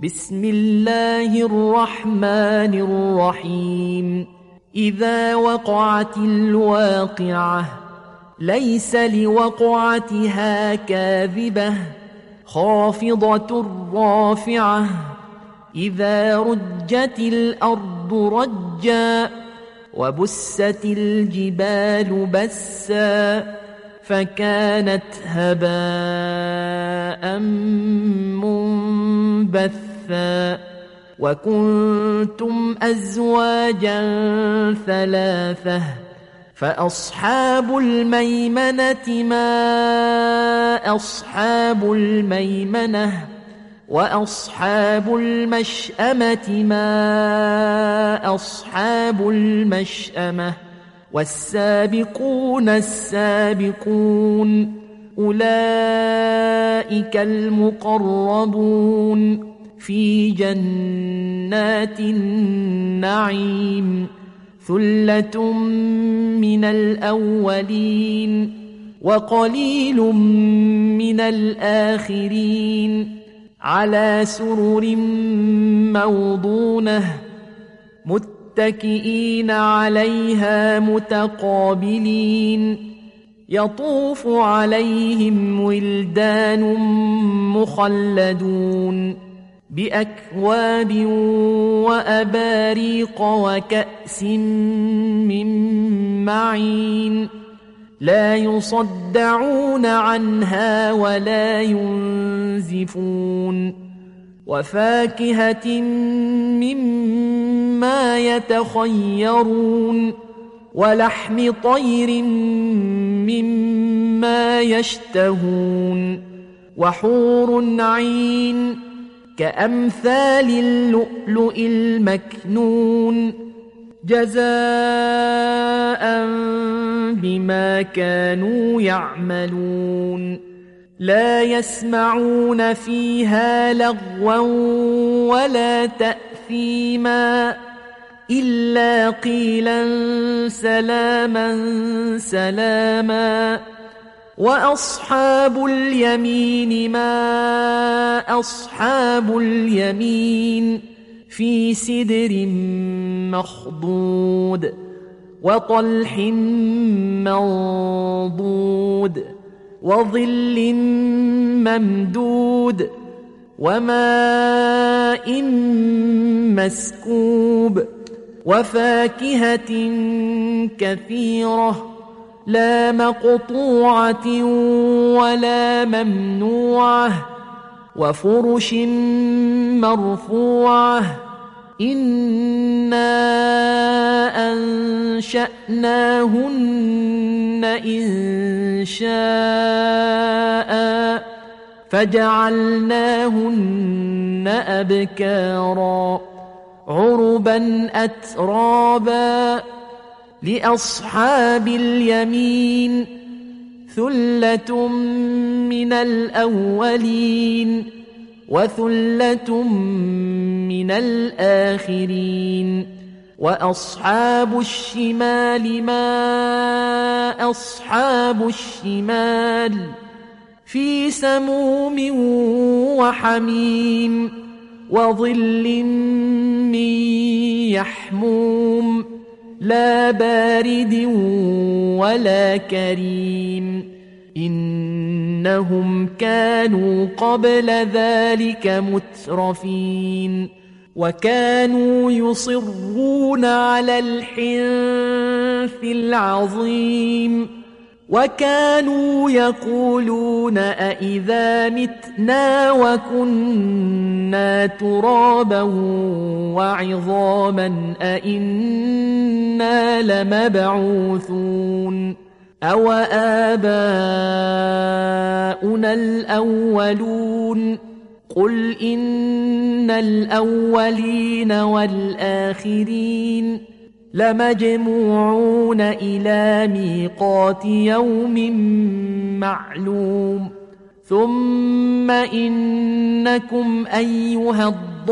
بسم الله الرحمن الرحيم. إذا وقعت الواقعة ليس لوقعتها كاذبة خافضة رافعة إذا رجت الأرض رجا وبست الجبال بسا فكانت هباء منبثا وكنتم أزواجا ثلاثة فأصحاب الميمنة ما أصحاب الميمنة وأصحاب المشأمة ما أصحاب المشأمة والسابقون السابقون أولئك المقربون في جنات النعيم ثلة من الأولين وقليل من الآخرين على سرر موضونة متكئين عليها متقابلين يطوف عليهم ولدان مخلدون بأكواب وأباريق وكأس من معين لا يصدعون عنها ولا ينزفون وفاكهة مما يتخيرون ولحم طير مما يشتهون وحور عين كأمثال اللؤلؤ المكنون جزاء بما كانوا يعملون لا يسمعون فيها لغوا ولا تأثيما إلا قيلا سلاما سلاما وأصحاب اليمين ما أصحاب اليمين في سدر مخضود وطلح منضود وظل ممدود وماء مسكوب وفاكهة كثيرة لا مقطوعة ولا ممنوعة وفرش مرفوعة إنا أنشأناهن إنشاء فجعلناهن أبكارا عربا أترابا لأصحاب اليمين ثلة من الأولين وثلة من الآخرين وأصحاب الشمال ما أصحاب الشمال في سموم وحميم وظل من يحموم لا بارد ولا كريم إنهم كانوا قبل ذلك مترفين وكانوا يصرون على الحنث العظيم وكانوا يقولون أئذا متنا وكنا ترابا وعظاما أئنا لمبعوثون أو آباؤنا الأولون قل إن الأولين والآخرين لمجموعون إلى ميقات يوم معلوم ثم إنكم أيها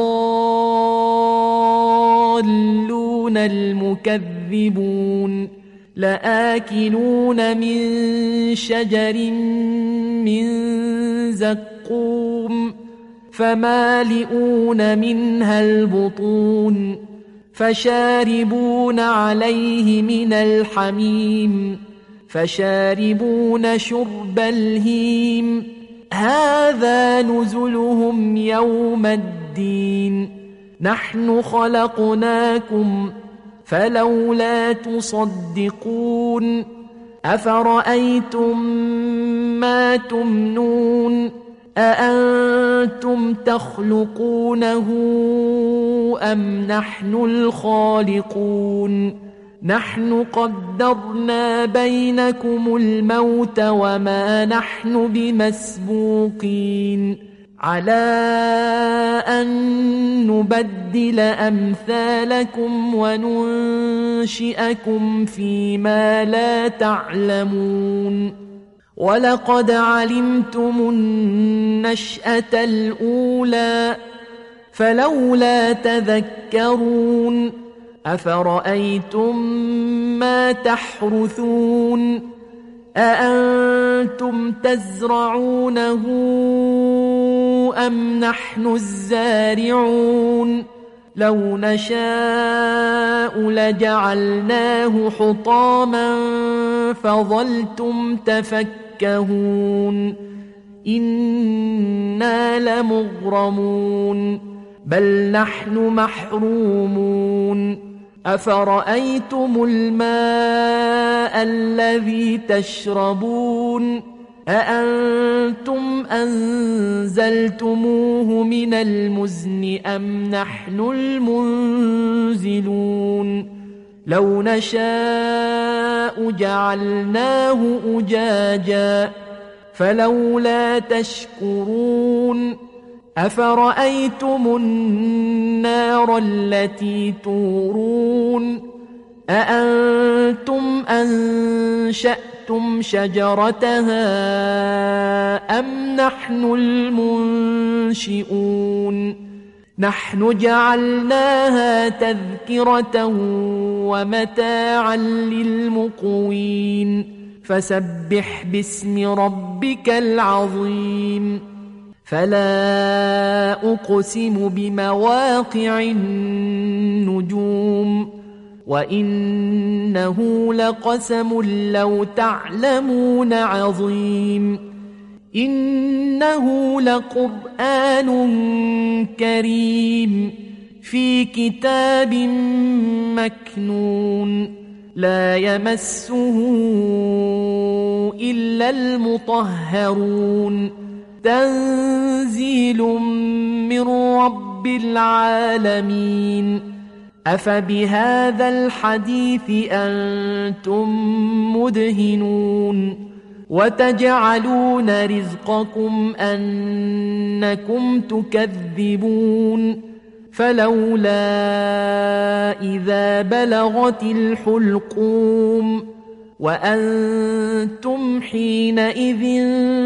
الضالون المكذبون لآكلون من شجر من زقوم فمالئون منها البطون فشاربون عليه من الحميم فشاربون شرب الهيم هذا نزلهم يوم الدين نحن خلقناكم فلولا تصدقون أفرأيتم ما تمنون أأنتم تخلقونه أم نحن الخالقون نحن قدرنا بينكم الموت وما نحن بمسبوقين على أن نبدل أمثالكم وننشئكم فيما لا تعلمون ولقد علمتم النشأة الأولى فلولا تذكرون أفرأيتم ما تحرثون أأنتم تزرعونه أم نحن الزارعون لو نشاء لجعلناه حطاما فظلتم تفكهون إنا لمغرمون بل نحن محرومون أفرأيتم الماء الذي تشربون أأنتم أنزلتموه من المزن أم نحن المنزلون لو نشاء جعلناه أجاجا فلولا تشكرون أفرأيتم النار التي تورون أأنتم أنشأتم شجرتها أم نحن المنشئون نحن جعلناها تذكرة ومتاعا للمقوين فسبح باسم ربك العظيم فلا أقسم بمواقع النجوم وإنه لقسم لو تعلمون عظيم إنه لقرآن كريم في كتاب مكنون لا يمسه إلا المطهرون تنزيل من رب العالمين أفبهذا الحديث أنتم مدهنون وتجعلون رزقكم أنكم تكذبون فلولا إذا بلغت الحلقوم وأنتم حينئذ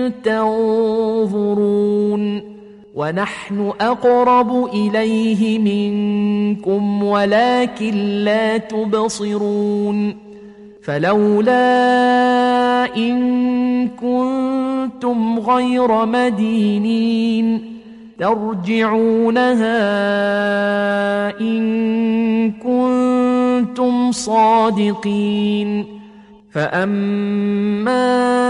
تنظرون ونحن أقرب إليه منكم ولكن لا تبصرون فلولا إن كنتم غير مدينين ترجعونها إن كنتم صادقين فأما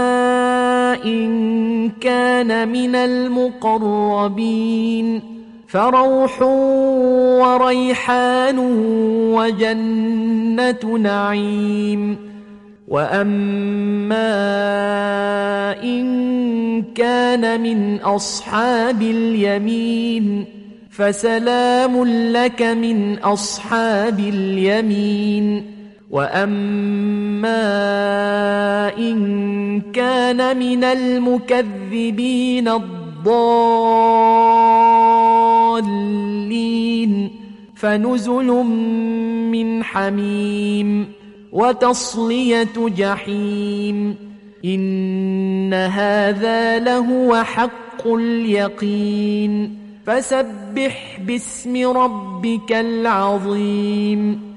إن كان من المقربين فروح وريحان وجنة نعيم وأما إن كان من أصحاب اليمين فسلام لك من أصحاب اليمين وأما إن كان من المكذبين الضالين فنزل من حميم وتصلية جحيم إن هذا لهو حق اليقين فسبح باسم ربك العظيم